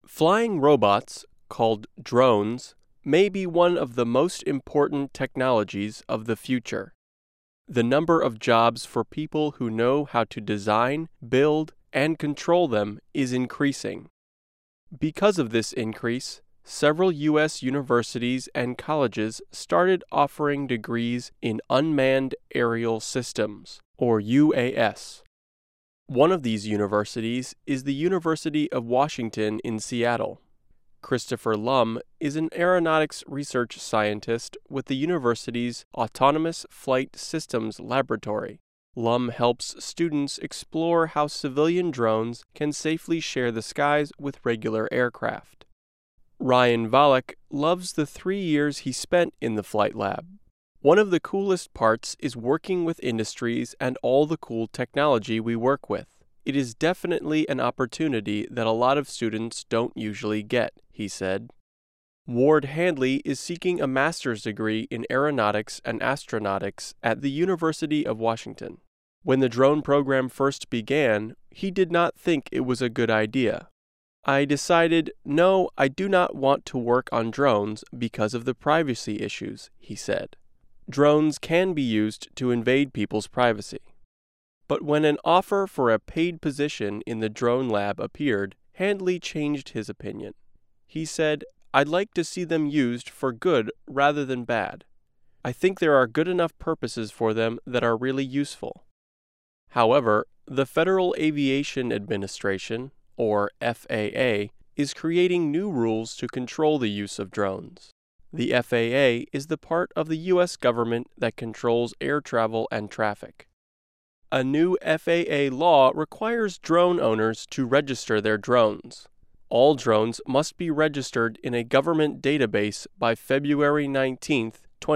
Flying robots, called drones, may be one of the most important technologies of the future. The number of jobs for people who know how to design, build, and control them is increasing. Because of this increase, several U.S. universities and colleges started offering degrees in unmanned aerial systems, or UAS. One of these universities is the University of Washington in Seattle. Christopher Lum is an aeronautics research scientist with the university's Autonomous Flight Systems Laboratory. Lum helps students explore how civilian drones can safely share the skies with regular aircraft. Ryan Volek loves the 3 years he spent in the flight lab. One of the coolest parts is working with industries and all the cool technology we work with. It is definitely an opportunity that a lot of students don't usually get, he said. Ward Handley is seeking a master's degree in aeronautics and astronautics at the University of Washington. When the drone program first began, he did not think it was a good idea. I decided, no, I do not want to work on drones because of the privacy issues, he said. Drones can be used to invade people's privacy. But when an offer for a paid position in the drone lab appeared, Handley changed his opinion. He said, I'd like to see them used for good rather than bad. I think there are good enough purposes for them that are really useful. However, the Federal Aviation Administration, or FAA, is creating new rules to control the use of drones. The FAA is the part of the U.S. government that controls air travel and traffic. A new FAA law requires drone owners to register their drones. All drones must be registered in a government database by February 19,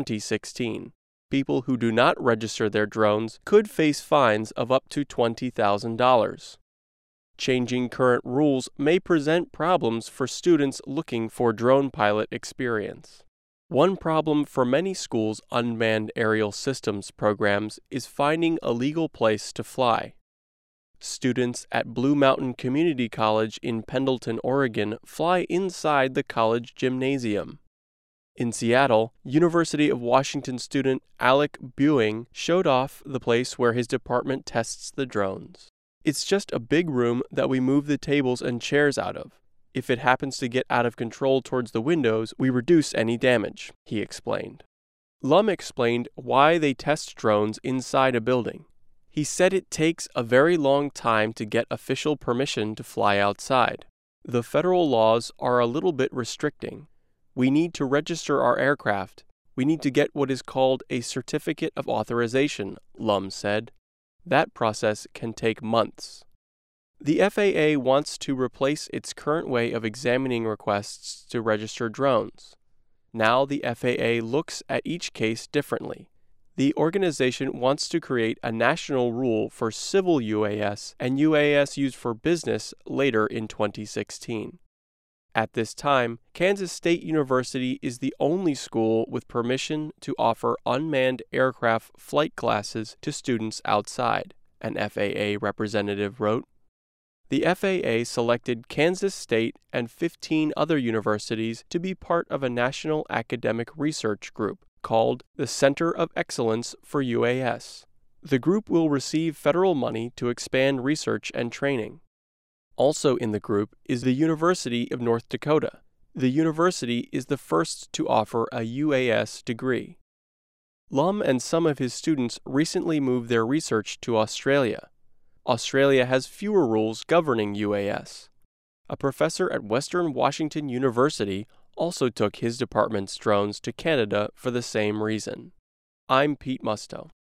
2016. People who do not register their drones could face fines of up to $20,000. Changing current rules may present problems for students looking for drone pilot experience. One problem for many schools' unmanned aerial systems programs is finding a legal place to fly. Students at Blue Mountain Community College in Pendleton, Oregon, fly inside the college gymnasium. In Seattle, University of Washington student Alec Buing showed off the place where his department tests the drones. It's just a big room that we move the tables and chairs out of. If it happens to get out of control towards the windows, we reduce any damage, he explained. Lum explained why they test drones inside a building. He said it takes a very long time to get official permission to fly outside. The federal laws are a little bit restricting. We need to register our aircraft. We need to get what is called a certificate of authorization, Lum said. That process can take months. The FAA wants to replace its current way of examining requests to register drones. Now the FAA looks at each case differently. The organization wants to create a national rule for civil UAS and UAS used for business later in 2016. At this time, Kansas State University is the only school with permission to offer unmanned aircraft flight classes to students outside, an FAA representative wrote. The FAA selected Kansas State and 15 other universities to be part of a national academic research group called the Center of Excellence for UAS. The group will receive federal money to expand research and training. Also in the group is the University of North Dakota. The university is the first to offer a UAS degree. Lum and some of his students recently moved their research to Australia. Australia has fewer rules governing UAS. A professor at Western Washington University also took his department's drones to Canada for the same reason. I'm Pete Musto.